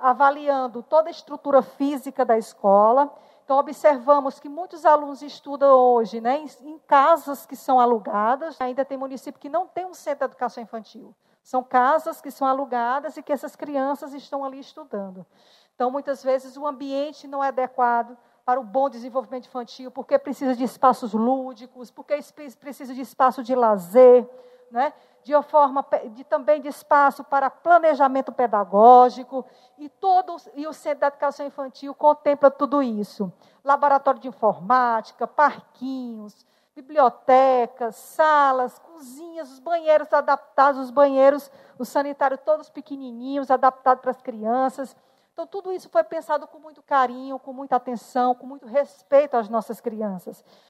avaliando toda a estrutura física da escola. Então, observamos que muitos alunos estudam hoje, né, em casas que são alugadas. Ainda tem município que não tem um centro de educação infantil. São casas que são alugadas e que essas crianças estão ali estudando. Então, muitas vezes, o ambiente não é adequado para o bom desenvolvimento infantil, porque precisa de espaços lúdicos, porque precisa de espaço de lazer, né? Também de espaço para planejamento pedagógico, e o Centro de Educação Infantil contempla tudo isso. Laboratório de informática, parquinhos, bibliotecas, salas, cozinhas, os banheiros adaptados, os sanitários todos pequenininhos, adaptados para as crianças. Então, tudo isso foi pensado com muito carinho, com muita atenção, com muito respeito às nossas crianças.